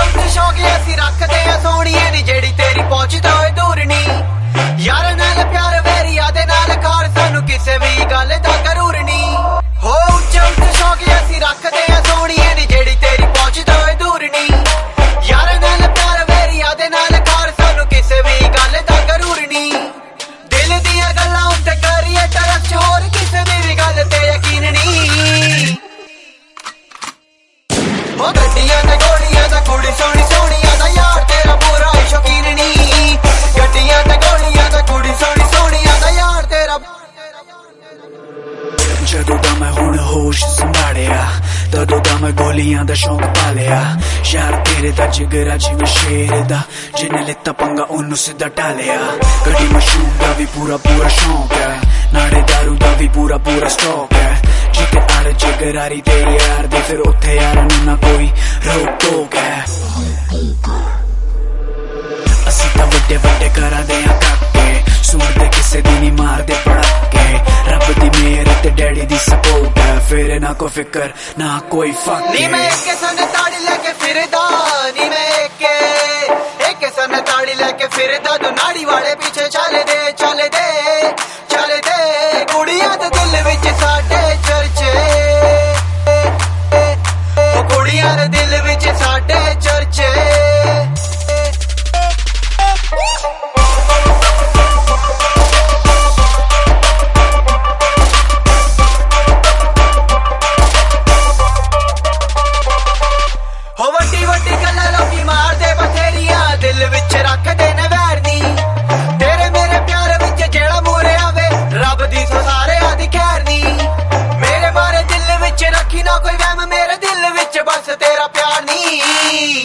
ਉੱਤੇ ਸ਼ੌਕ ਅਸੀਂ ਰੱਖਦੇ ਆ ਸੋਹਣੀਏ ਨੀ ਜਿਹੜੀ ਤੇਰੀ ਪਹੁੰਚਦਾ ਹੋਏ ਦੂਰ ਨੀ ਯਾਰ ਨਾਲ ਪਿਆਰ ਵੈਰੀਆ ਦੇ ਨਾਲ ਖਾਰ ਸਾਨੂੰ ਕਿਸੇ ਵੀ ਗੱਲ ਦਾ ਗਰੂਰ ਨੀ ਹੋ ਉੱਤੇ ਸ਼ੌਕ ਅਸੀਂ ਰੱਖਦੇ ਆ ਸੋਹਣੀਏ ਨੀ ਜਿਹੜੀ ਤੇਰੀ ਪਹੁੰਚਦਾ ਹੋਏ ਦੂਰ ਨੀ ਯਾਰ ਨਾਲ ਪਿਆਰ ਵੈਰੀਆ ਦੇ ਨਾਲ ਖਾਰ ਸਾਨੂੰ ਕਿਸੇ ਵੀ ਗੱਲ ਦਾ ਗਰੂਰ ਨੀ ਦਿਲ ਦੀਆਂ ਗੱਲਾਂ ਉੱਤੇ ਕਰੀਏ ਤਰਸ ਹੋਰ ਕਿਸੇ ਦੀ ਵੀ ਗੱਲ ਤੇ ਯਕੀਨ ਨੀ ਹੋ ਗੱਡੀਆਂ ਤੇ ਗੋਲੀਆਂ ਦਾ ਕੁੜੀ ਸੋਹਣੀ ਸੋਹਣੀਆਂ ਦਾ ਯਾਰ ਤੇਰਾ ਪੂਰਾ ਸ਼ੌਕੀਨ ਨੀ ਗੱਡੀਆਂ ਤੇ ਗੋਲੀਆਂ ਦਾ ਕੁੜੀ ਸੋਹਣੀ ਸੋਹਣੀਆਂ ਦਾ ਯਾਰ ਤੇਰਾ ਜਦੋਂ ਦਾ ਮੈਂ ਹੁਣ ਹੋਸ਼ ਸੰਭਾਲਿਆ ਤਦੋਂ ਦਾ ਮੈਂ ਗੋਲੀਆਂ ਦਾ ਸ਼ੌਂਕ ਪਾਲਿਆ ਯਾਰ ਤੇਰੇ ਦਾ ਜਿਗਰਾ ਜਿਵੇਂ ਸ਼ੇਰ ਦਾ ਜਿਹਨੇ ਲਿੱਤਾ ਪੰਗਾ ਉਹਨੂੰ ਸਿੱਧਾ ਟਾਲਿਆ ਗੱਡੀ ਮਸ਼ਹੂਰ ਦਾ ਵੀ ਪੂਰਾ ਸ਼ੌਂਕ ਹੈ ਨਾਲੇ ਦਾਰੂ ਦਾ ਵੀ ਪੂਰਾ ਸਟਾਕ ਹੈ ਜਿੱਤੇ ਆੜ ਜਿਗਰਾਰੀ ਤੇਰੇ ਯਾਰ ਦੇ ਫਿਰ ਉੱਥੇ ਯਾਰਾਂ ਨੂੰ ਨਾ ਕੋਈ ਰੋਕ ਟੋਕ ਹੈ ਅਸੀਂ ਤਾਂ ਵੱਡੇ ਕਰਾਂਦੇ ਆ ਕਾਕੇ ਸੁਣਦੇ ਕਿਸੇ ਦੀ ਨਹੀਂ ਮਾਰਦੇ ਪੜਾਕੇ ਰੱਬ ਦੀ ਮਿਹਰ ਤੇ ਡੈਡੀ ਦੀ ਸਪੋਰਟ ਹੈ ਫਿਰ ਨਾ ਕੋਈ ਫਿਕਰ ਨਾ ਕੋਈ ਫੱਕ ਨੀ ਮੈਂ ਇੱਕ ਸੰਨ ਤਾੜੀ ਲੈ ਕੇ ਫਿਰਦਾ ਨੀ ਮੈਂ ਇੱਕ ਸੰਨ ਤਾੜੀ ਲੈ ਕੇ ਫਿਰਦਾ ਤੂੰ ਨਾੜੀ ਵਾਲੇ ਪਿੱਛੇ ਚੱਲਦੇ ਕੁੜੀਆਂ ਦੇ ਦਿਲ ਵਿੱਚ ਸਾਡੇ ਚਰਚੇ ਉਹ ਕੁੜੀਆਂ ਦੇ ਦਿਲ ਵਿੱਚ ਸਾਡੇ ਚਰਚੇ ਹੋ ਵੱਡੀ ਗੱਲਾਂ ਲੋਕੀ ਮਾਰਦੇ ਬਥੇਰੀਆਂ ਦਿਲ ਵਿੱਚ ਰੱਖਦੇ ਨੇ ਵੈਰ ਨੀ ਤੇਰੇ ਮੇਰੇ ਪਿਆਰ ਵਿੱਚ ਜਿਹੜਾ ਮੂਹਰੇ ਆਵੇ ਰੱਬ ਦੀ ਸੋ ਸਾਰਿਆਂ ਦੀ ਖੈਰ ਨੀ ਮੇਰੇ ਬਾਰੇ ਦਿਲ ਵਿੱਚ ਰੱਖੀ ਨਾ ਕੋਈ ਵਹਿਮ ਮੇਰੇ ਦਿਲ ਵਿੱਚ ਬਸ ਤੇਰਾ ਪਿਆਰ ਨੀ